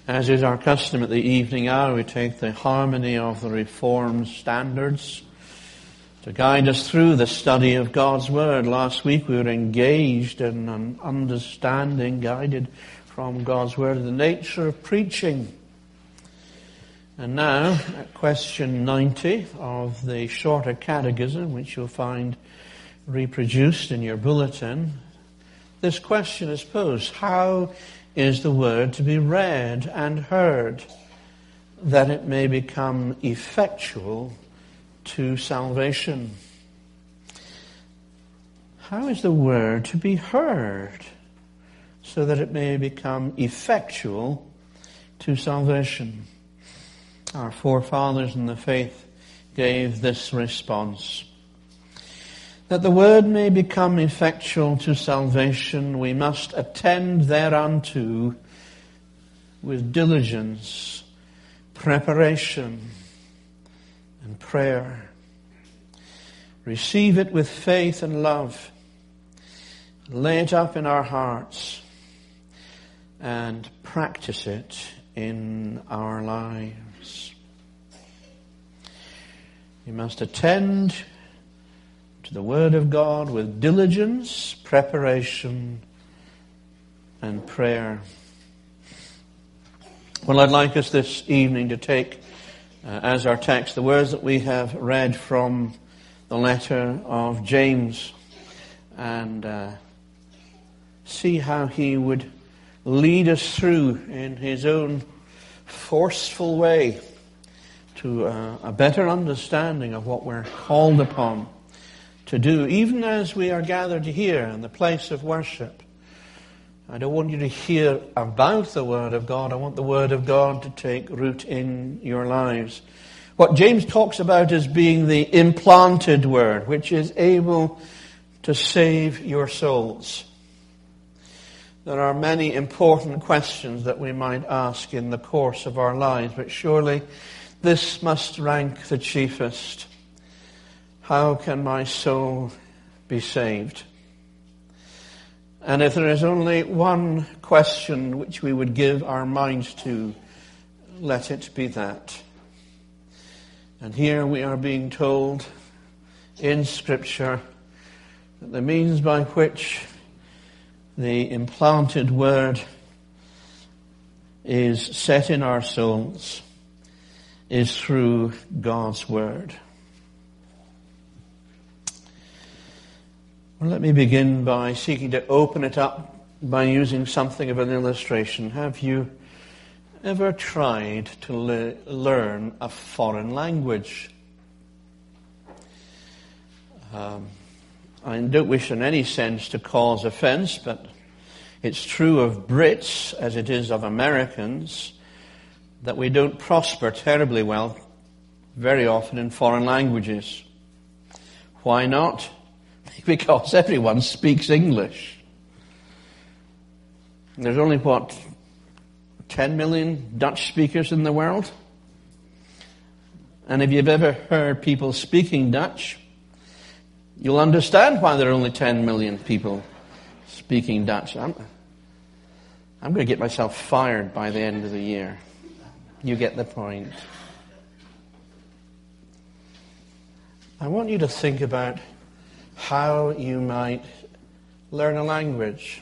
As is our custom at the evening hour, we take the harmony of the Reformed standards to guide us through the study of God's Word. Last week we were engaged in an understanding, guided from God's Word, of the nature of preaching. And now, at question 90 of the Shorter Catechism, which you'll find reproduced in your bulletin, this question is posed: how is the Word to be read and heard, that it may become effectual to salvation? How is the Word to be heard so that it may become effectual to salvation? Our forefathers in the faith gave this response: that the Word may become effectual to salvation, we must attend thereunto with diligence, preparation, and prayer. Receive it with faith and love. Lay it up in our hearts and practice it in our lives. You must attend to the Word of God with diligence, preparation, and prayer. Well, I'd like us this evening to take as our text the words that we have read from the letter of James, and see how he would lead us through in his own forceful way to a better understanding of what we're called upon to do, even as we are gathered here in the place of worship. I don't want you to hear about the Word of God. I want the Word of God to take root in your lives. What James talks about is being the implanted Word, which is able to save your souls. There are many important questions that we might ask in the course of our lives, but surely this must rank the chiefest. How can my soul be saved? And if there is only one question which we would give our minds to, let it be that. And here we are being told in Scripture that the means by which the implanted Word is set in our souls is through God's Word. Well, let me begin by seeking to open it up by using something of an illustration. Have you ever tried to learn a foreign language? I don't wish in any sense to cause offense, but it's true of Brits as it is of Americans that we don't prosper terribly well very often in foreign languages. Why not? Because everyone speaks English. There's only, 10 million Dutch speakers in the world? And if you've ever heard people speaking Dutch, you'll understand why there are only 10 million people speaking Dutch. I'm going to get myself fired by the end of the year. You get the point. I want you to think about how you might learn a language.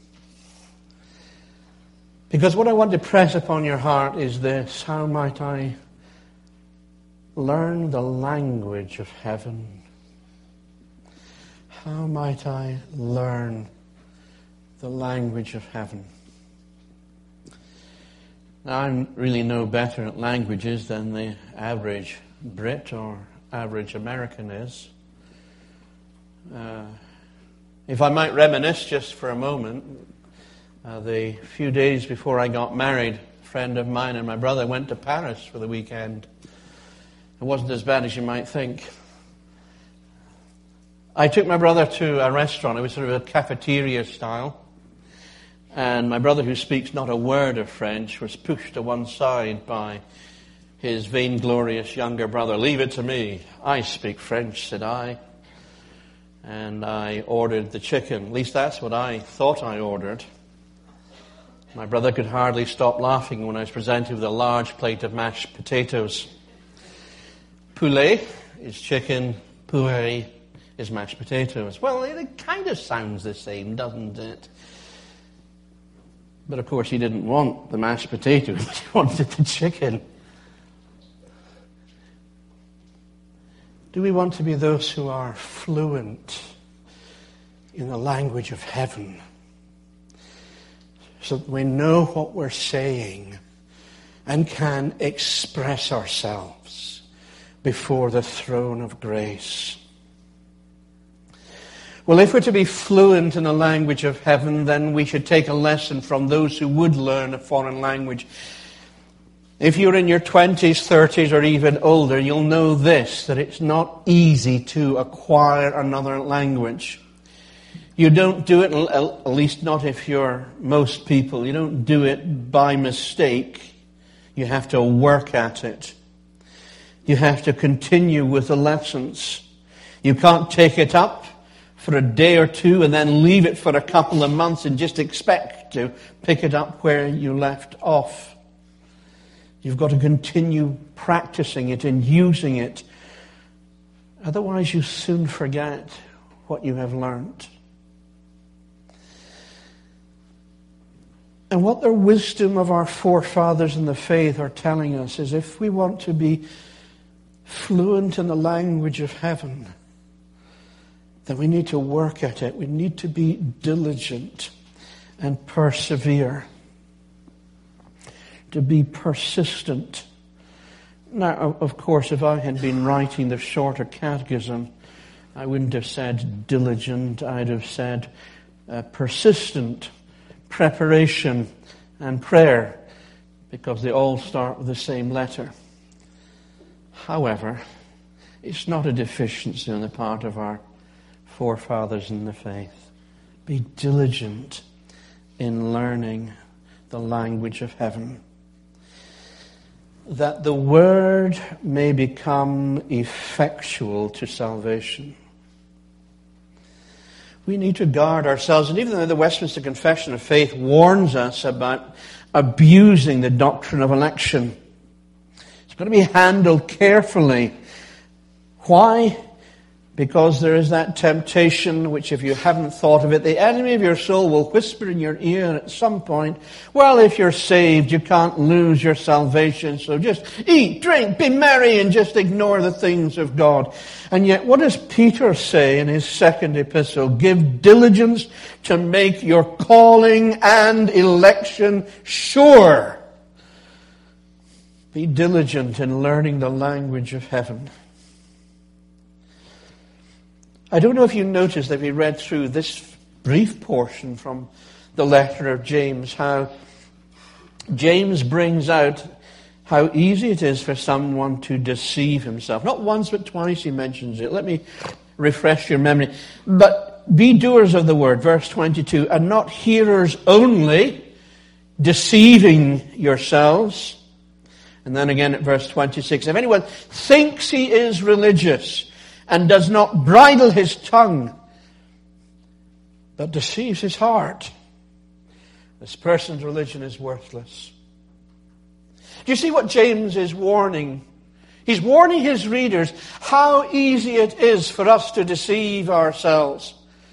Because what I want to press upon your heart is this: how might I learn the language of heaven? How might I learn the language of heaven? Now, I'm really no better at languages than the average Brit or average American is. If I might reminisce just for a moment, the few days before I got married, a friend of mine and my brother went to Paris for the weekend. It wasn't as bad as you might think. I took my brother to a restaurant. It was sort of a cafeteria style. And my brother, who speaks not a word of French, was pushed to one side by his vainglorious younger brother. "Leave it to me. I speak French," said I. And I ordered the chicken. At least that's what I thought I ordered. My brother could hardly stop laughing when I was presented with a large plate of mashed potatoes. Poulet is chicken, poulet is mashed potatoes. Well, it kind of sounds the same, doesn't it? But of course he didn't want the mashed potatoes, he wanted the chicken. Do we want to be those who are fluent in the language of heaven, so that we know what we're saying and can express ourselves before the throne of grace? Well, if we're to be fluent in the language of heaven, then we should take a lesson from those who would learn a foreign language. If you're in your 20s, 30s, or even older, you'll know this, that it's not easy to acquire another language. You don't do it, at least not if you're most people, you don't do it by mistake. You have to work at it. You have to continue with the lessons. You can't take it up for a day or two and then leave it for a couple of months and just expect to pick it up where you left off. You've got to continue practicing it and using it. Otherwise you soon forget what you have learned. And what the wisdom of our forefathers in the faith are telling us is, if we want to be fluent in the language of heaven, then we need to work at it. We need to be diligent and persevere. To be persistent. Now, of course, if I had been writing the shorter catechism, I wouldn't have said diligent. I'd have said persistent, preparation, and prayer, because they all start with the same letter. However, it's not a deficiency on the part of our forefathers in the faith. Be diligent in learning the language of heaven, that the word may become effectual to salvation. We need to guard ourselves, and even though the Westminster Confession of Faith warns us about abusing the doctrine of election, it's going to be handled carefully. Why? Because there is that temptation which, if you haven't thought of it, the enemy of your soul will whisper in your ear at some point, well, if you're saved, you can't lose your salvation, so just eat, drink, be merry, and just ignore the things of God. And yet, what does Peter say in his second epistle? Give diligence to make your calling and election sure. Be diligent in learning the language of heaven. I don't know if you noticed that we read through this brief portion from the letter of James, how James brings out how easy it is for someone to deceive himself. Not once but twice he mentions it. Let me refresh your memory. But be doers of the word, verse 22, and not hearers only, deceiving yourselves. And then again at verse 26, if anyone thinks he is religious and does not bridle his tongue, but deceives his heart, this person's religion is worthless. Do you see what James is warning? He's warning his readers how easy it is for us to deceive ourselves.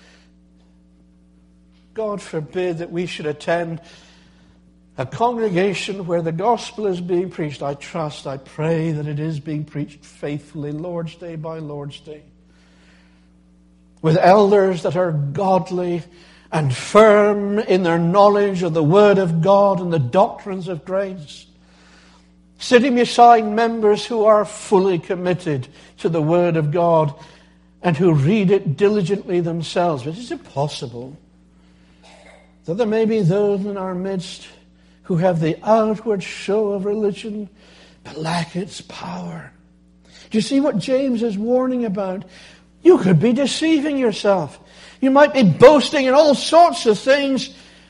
God forbid that we should attend a congregation where the gospel is being preached. I trust, I pray that it is being preached faithfully, Lord's Day by Lord's Day, with elders that are godly and firm in their knowledge of the Word of God and the doctrines of grace, sitting beside members who are fully committed to the Word of God and who read it diligently themselves. But is it possible that there may be those in our midst who have the outward show of religion, but lack its power? Do you see what James is warning about? You could be deceiving yourself. You might be boasting in all sorts of things,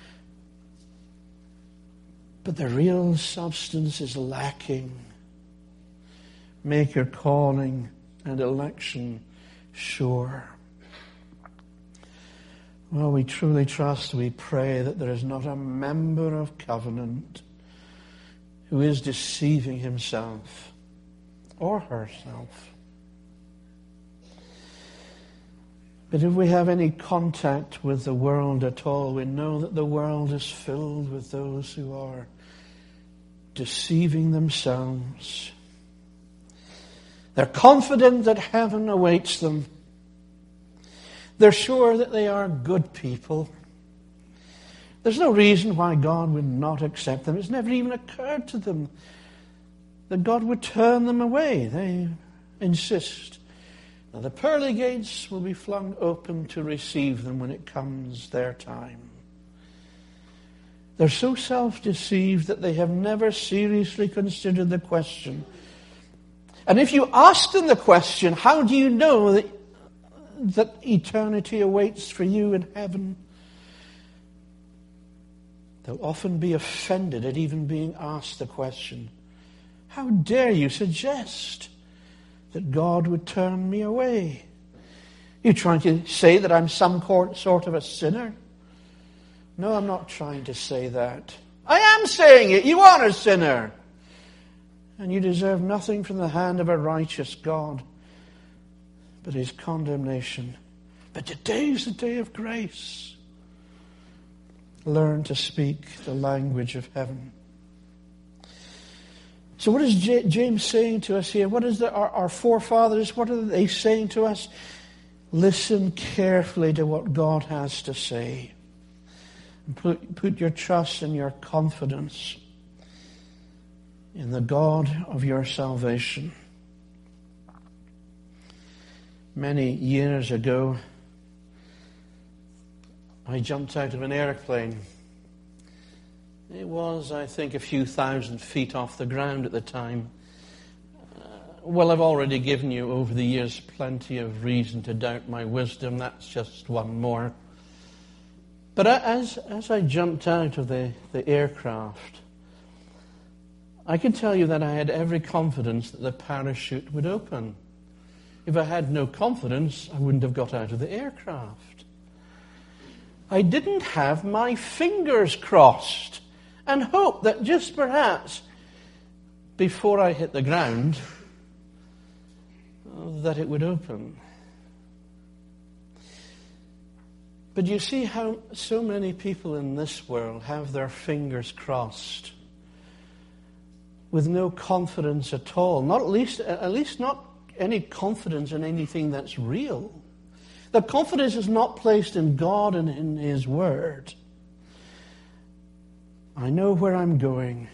but the real substance is lacking. Make your calling and election sure. Well, we truly trust, we pray that there is not a member of covenant who is deceiving himself or herself. But if we have any contact with the world at all, we know that the world is filled with those who are deceiving themselves. They're confident that heaven awaits them. They're sure that they are good people. There's no reason why God would not accept them. It's never even occurred to them that God would turn them away. They insist that the pearly gates will be flung open to receive them when it comes their time. They're so self-deceived that they have never seriously considered the question. And if you ask them the question, how do you know that eternity awaits for you in heaven? They'll often be offended at even being asked the question. How dare you suggest that God would turn me away? You trying to say that I'm some sort of a sinner? No, I'm not trying to say that. I am saying it. You are a sinner. And you deserve nothing from the hand of a righteous God but his condemnation. But today is the day of grace. Learn to speak the language of heaven. So what is James saying to us here? What is our forefathers, what are they saying to us? Listen carefully to what God has to say. And put your trust and your confidence in the God of your salvation. Many years ago, I jumped out of an airplane. It was, I think, a few thousand feet off the ground at the time. Well, I've already given you over the years plenty of reason to doubt my wisdom. That's just one more. But as I jumped out of the aircraft, I can tell you that I had every confidence that the parachute would open. If I had no confidence, I wouldn't have got out of the aircraft. I didn't have my fingers crossed and hoped that just perhaps before I hit the ground, that it would open. But you see how so many people in this world have their fingers crossed with no confidence at all. Not at least not any confidence in anything that's real. The confidence is not placed in God and in his word. I know where I'm going.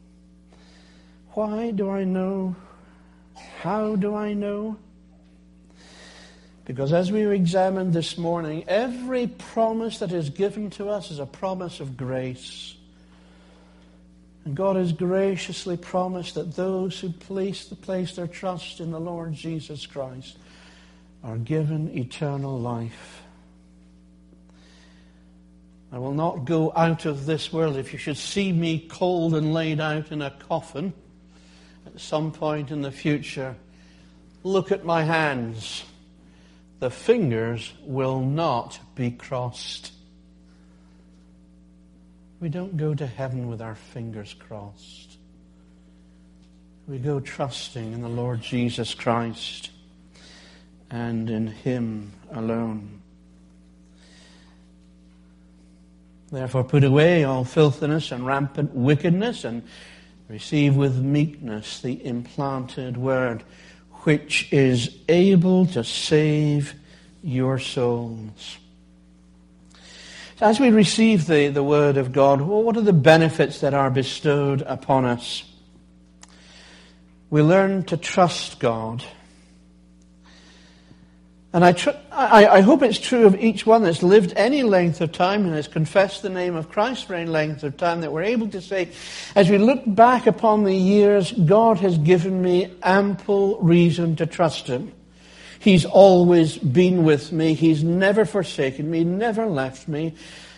Why do I know? How do I know? Because as we examined this morning, every promise that is given to us is a promise of grace. And God has graciously promised that those who place their trust in the Lord Jesus Christ are given eternal life. I will not go out of this world. If you should see me cold and laid out in a coffin at some point in the future, look at my hands. The fingers will not be crossed. We don't go to heaven with our fingers crossed. We go trusting in the Lord Jesus Christ and in him alone. Therefore put away all filthiness and rampant wickedness and receive with meekness the implanted word, which is able to save your souls. As we receive the word of God, what are the benefits that are bestowed upon us? We learn to trust God. And I hope it's true of each one that's lived any length of time and has confessed the name of Christ for any length of time, that we're able to say, as we look back upon the years, God has given me ample reason to trust him. He's always been with me. He's never forsaken me, never left me.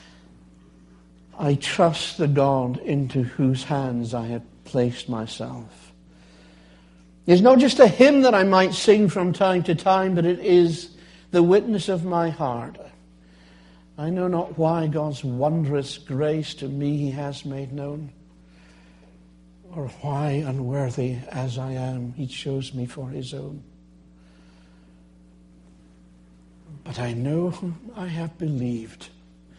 I trust the God into whose hands I have placed myself. It's not just a hymn that I might sing from time to time, but it is the witness of my heart. I know not why God's wondrous grace to me he has made known, or why, unworthy as I am, he chose me for his own. But I know I have believed,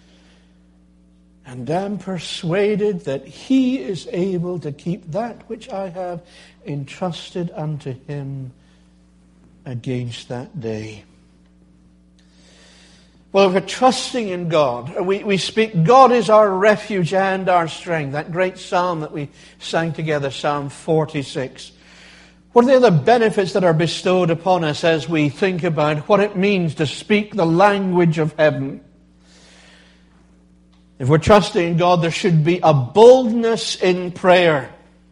and am persuaded that he is able to keep that which I have entrusted unto him against that day. Well, if we're trusting in God, we speak, God is our refuge and our strength. That great psalm that we sang together, Psalm 46. What are the other benefits that are bestowed upon us as we think about what it means to speak the language of heaven? If we're trusting in God, there should be a boldness in prayer.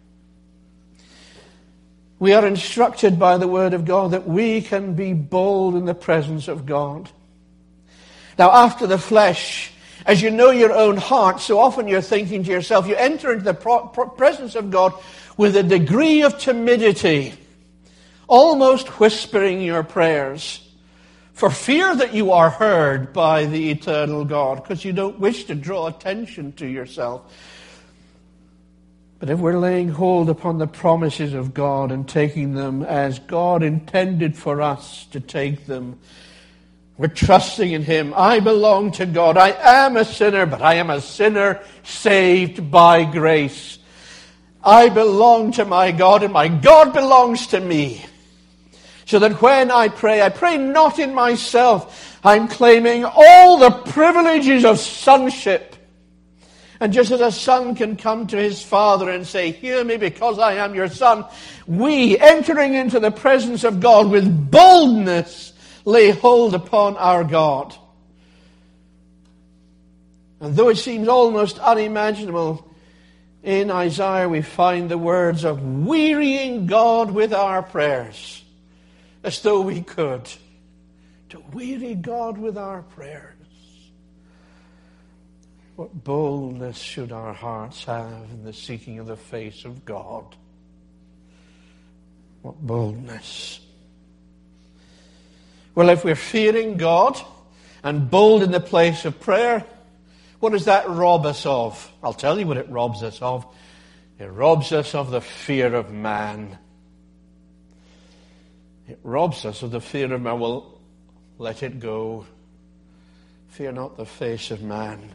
We are instructed by the Word of God that we can be bold in the presence of God. Now, after the flesh, as you know your own heart, so often you're thinking to yourself, you enter into the presence of God with a degree of timidity, almost whispering your prayers, for fear that you are heard by the eternal God, because you don't wish to draw attention to yourself. But if we're laying hold upon the promises of God and taking them as God intended for us to take them, we're trusting in him. I belong to God. I am a sinner, but I am a sinner saved by grace. I belong to my God, and my God belongs to me. So that when I pray not in myself. I'm claiming all the privileges of sonship. And just as a son can come to his father and say, hear me because I am your son, we, entering into the presence of God with boldness, lay hold upon our God. And though it seems almost unimaginable, in Isaiah we find the words of wearying God with our prayers, as though we could. To weary God with our prayers. What boldness should our hearts have in the seeking of the face of God. What boldness. Well, if we're fearing God and bold in the place of prayer, what does that rob us of? I'll tell you what it robs us of. It robs us of the fear of man. It robs us of the fear of man. Well, let it go. Fear not the face of man.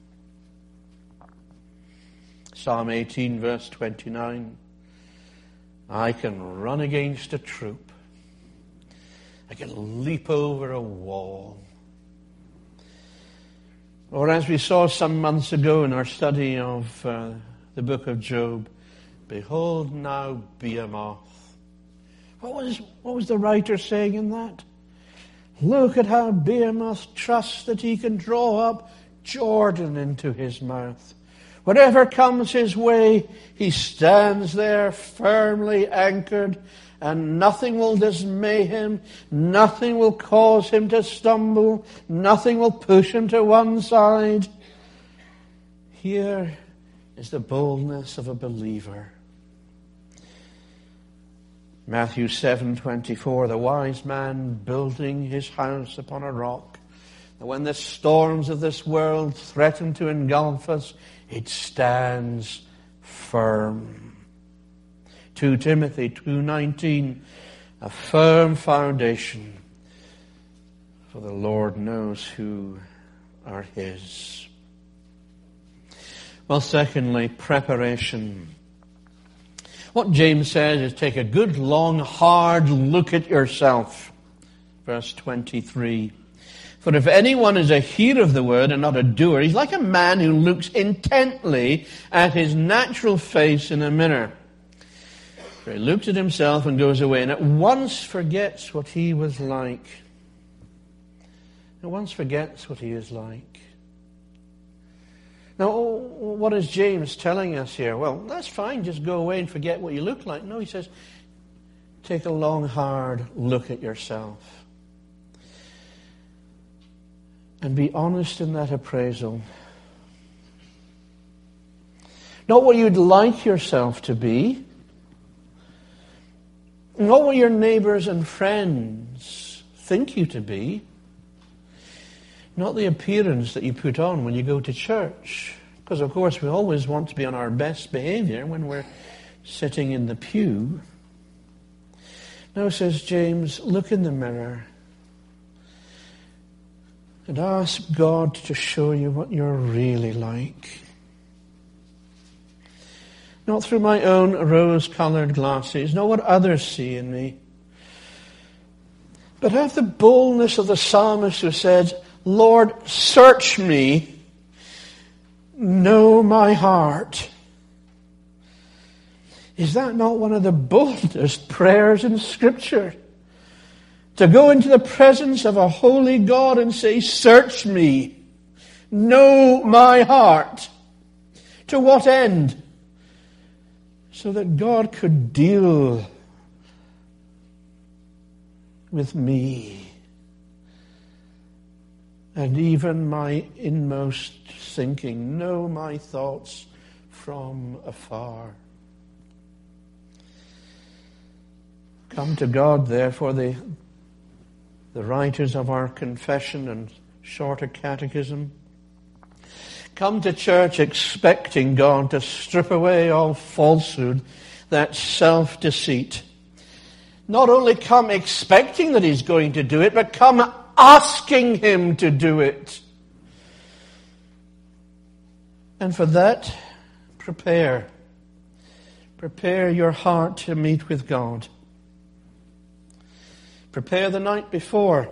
Psalm 18, verse 29. I can run against a troop. I can leap over a wall. Or as we saw some months ago in our study of the book of Job, behold now Behemoth. What was the writer saying in that? Look at how Behemoth trusts that he can draw up Jordan into his mouth. Whatever comes his way, he stands there firmly anchored, and nothing will dismay him, nothing will cause him to stumble, nothing will push him to one side. Here is the boldness of a believer. Matthew 7:24, the wise man building his house upon a rock. And when the storms of this world threaten to engulf us, it stands firm. 2 Timothy 2:19, a firm foundation, for the Lord knows who are his. Well, secondly, preparation. What James says is take a good, long, hard look at yourself. Verse 23. For if anyone is a hearer of the word and not a doer, he's like a man who looks intently at his natural face in a mirror. For he looks at himself and goes away and at once forgets what he was like. At once forgets what he is like. Now, what is James telling us here? Well, that's fine, just go away and forget what you look like. No, he says, take a long, hard look at yourself. And be honest in that appraisal. Not what you'd like yourself to be. Not what your neighbors and friends think you to be. Not the appearance that you put on when you go to church. Because, of course, we always want to be on our best behavior when we're sitting in the pew. Now, says James, look in the mirror and ask God to show you what you're really like. Not through my own rose-colored glasses, not what others see in me, but have the boldness of the psalmist who said, Lord, search me, know my heart. Is that not one of the boldest prayers in Scripture? To go into the presence of a holy God and say, search me, know my heart. To what end? So that God could deal with me and even my inmost thinking, know my thoughts from afar. Come to God, therefore, the writers of our confession and shorter catechism. Come to church expecting God to strip away all falsehood, that self-deceit. Not only come expecting that He's going to do it, but come asking Him to do it. And for that, prepare. Prepare your heart to meet with God. Prepare the night before.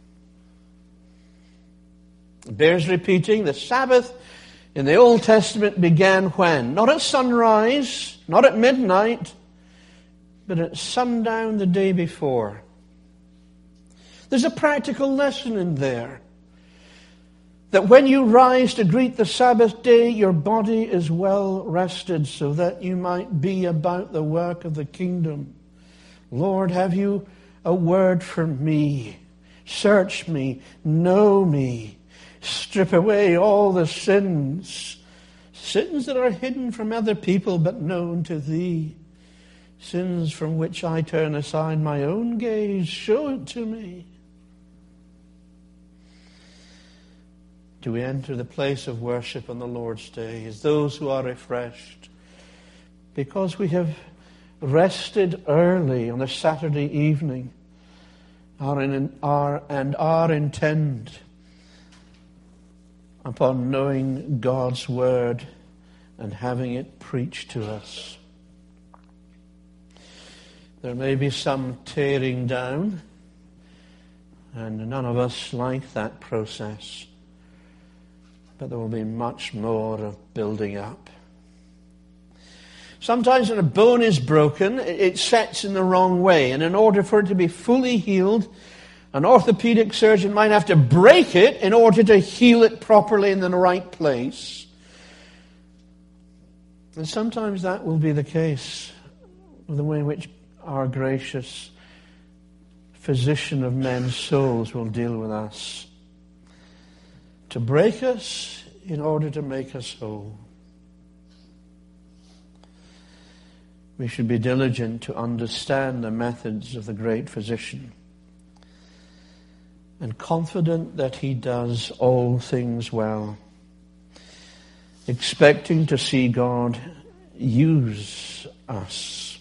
It bears repeating, the Sabbath in the Old Testament began when? Not at sunrise, not at midnight, but at sundown the day before. There's a practical lesson in there. That when you rise to greet the Sabbath day, your body is well rested so that you might be about the work of the kingdom. Lord, have you a word for me? Search me, know me, strip away all the sins that are hidden from other people but known to Thee, sins from which I turn aside my own gaze. Show it to me. Do we enter the place of worship on the Lord's Day as those who are refreshed because we have rested early on a Saturday evening, are intent upon knowing God's Word and having it preached to us? There may be some tearing down, and none of us like that process, but there will be much more of building up. Sometimes when a bone is broken, it sets in the wrong way. And in order for it to be fully healed, an orthopedic surgeon might have to break it in order to heal it properly in the right place. And sometimes that will be the case with the way in which our gracious physician of men's souls will deal with us. To break us in order to make us whole. We should be diligent to understand the methods of the great physician and confident that He does all things well, expecting to see God use us.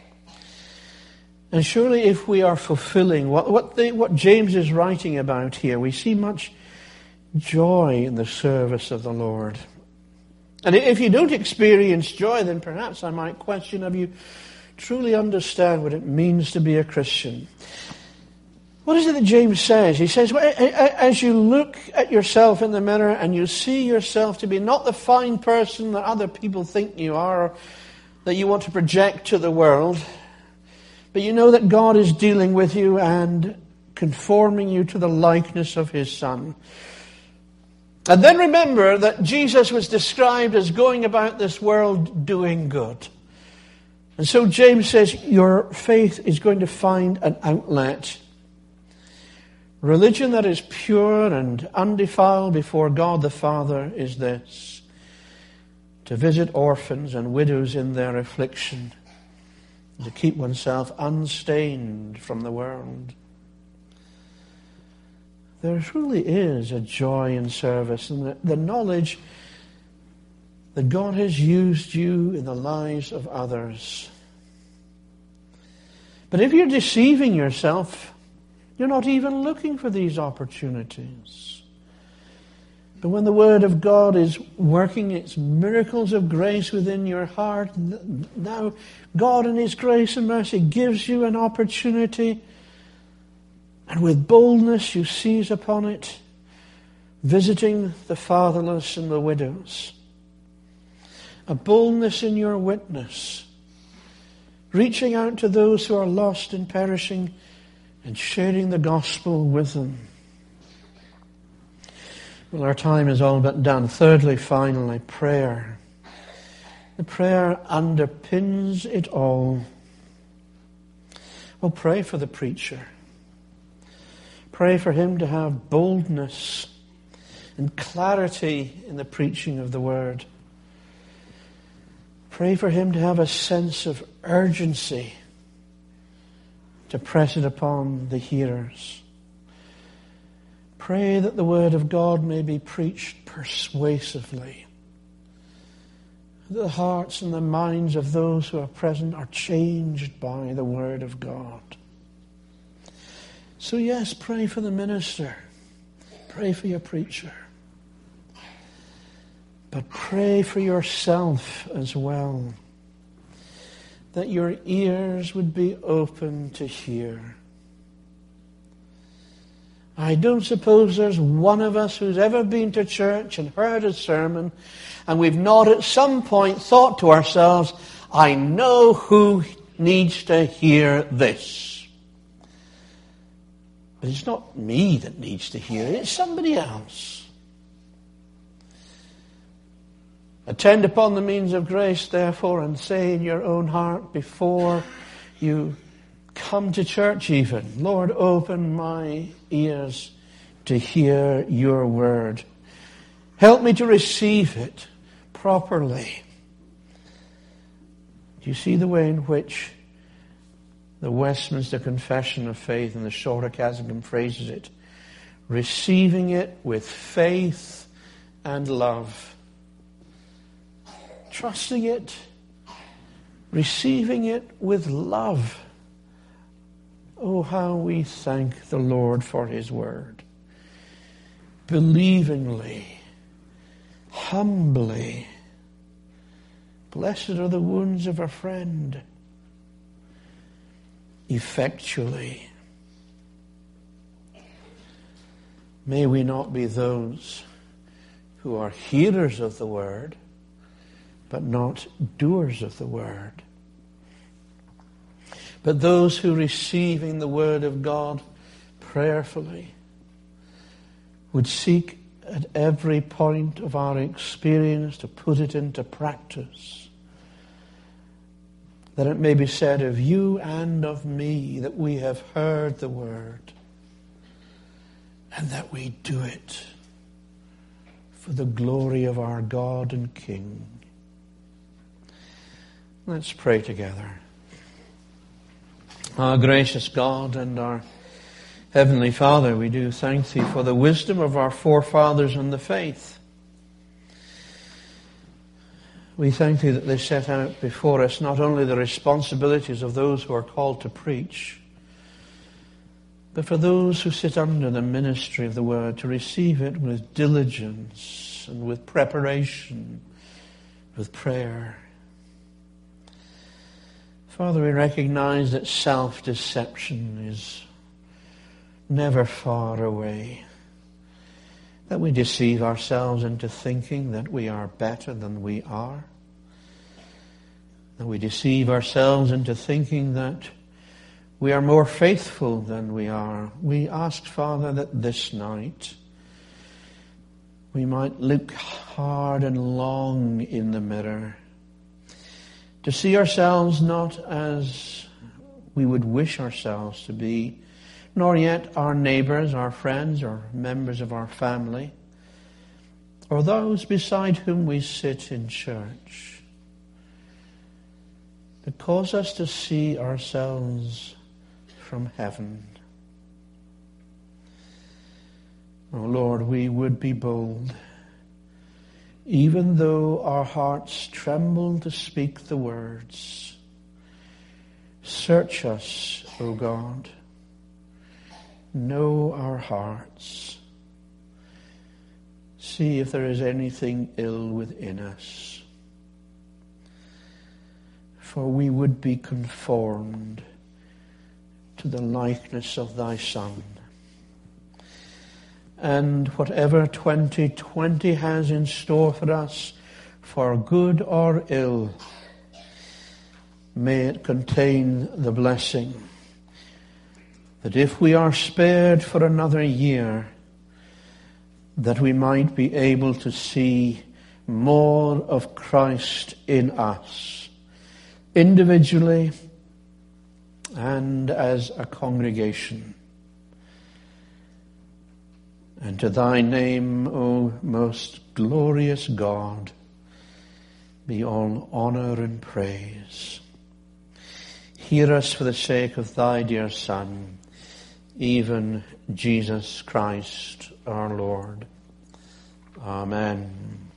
And surely if we are fulfilling what James is writing about here, we see much joy in the service of the Lord. And if you don't experience joy, then perhaps I might question, have you truly understand what it means to be a Christian? What is it that James says? He says, well, as you look at yourself in the mirror and you see yourself to be not the fine person that other people think you are, or that you want to project to the world, but you know that God is dealing with you and conforming you to the likeness of His Son. And then remember that Jesus was described as going about this world doing good. And so James says your faith is going to find an outlet. Religion that is pure and undefiled before God the Father is this: to visit orphans and widows in their affliction, to keep oneself unstained from the world. there truly is a joy in service, and the knowledge that God has used you in the lives of others. But if you're deceiving yourself, you're not even looking for these opportunities. But when the Word of God is working its miracles of grace within your heart, now God in His grace and mercy gives you an opportunity, and with boldness you seize upon it, visiting the fatherless and the widows. A boldness in your witness, reaching out to those who are lost and perishing and sharing the gospel with them. Well, our time is all but done. Thirdly, finally, prayer. The prayer underpins it all. Well, pray for the preacher. Pray for him to have boldness and clarity in the preaching of the word. Pray for him to have a sense of urgency to press it upon the hearers. Pray that the word of God may be preached persuasively. The hearts and the minds of those who are present are changed by the word of God. So yes, pray for the minister. Pray for your preacher. But pray for yourself as well, that your ears would be open to hear. I don't suppose there's one of us who's ever been to church and heard a sermon and we've not at some point thought to ourselves, I know who needs to hear this. But it's not me that needs to hear it, it's somebody else. Attend upon the means of grace, therefore, and say in your own heart before you come to church even, Lord, open my ears to hear your word. Help me to receive it properly. Do you see the way in which the Westminster Confession of Faith and the Shorter Catechism phrases it? Receiving it with faith and love. Trusting it, receiving it with love. Oh, how we thank the Lord for His word. Believingly, humbly. Blessed are the wounds of a friend. Effectually. May we not be those who are hearers of the word, but not doers of the word. But those who, receiving the word of God prayerfully, would seek at every point of our experience to put it into practice, that it may be said of you and of me that we have heard the word and that we do it for the glory of our God and King. Let's pray together. Our gracious God and our Heavenly Father, we do thank Thee for the wisdom of our forefathers in the faith. We thank Thee that they set out before us not only the responsibilities of those who are called to preach, but for those who sit under the ministry of the word to receive it with diligence and with preparation, with prayer. Father, we recognize that self-deception is never far away. That we deceive ourselves into thinking that we are better than we are. That we deceive ourselves into thinking that we are more faithful than we are. We ask, Father, that this night we might look hard and long in the mirror to see ourselves not as we would wish ourselves to be, nor yet our neighbours, our friends, or members of our family, or those beside whom we sit in church. But cause us to see ourselves from heaven. Oh Lord, we would be bold, even though our hearts tremble to speak the words. Search us, O God. Know our hearts. See if there is anything ill within us. For we would be conformed to the likeness of thy Son. And whatever 2020 has in store for us, for good or ill, may it contain the blessing that if we are spared for another year, that we might be able to see more of Christ in us, individually and as a congregation. And to thy name, O most glorious God, be all honor and praise. Hear us for the sake of thy dear Son, even Jesus Christ our Lord. Amen.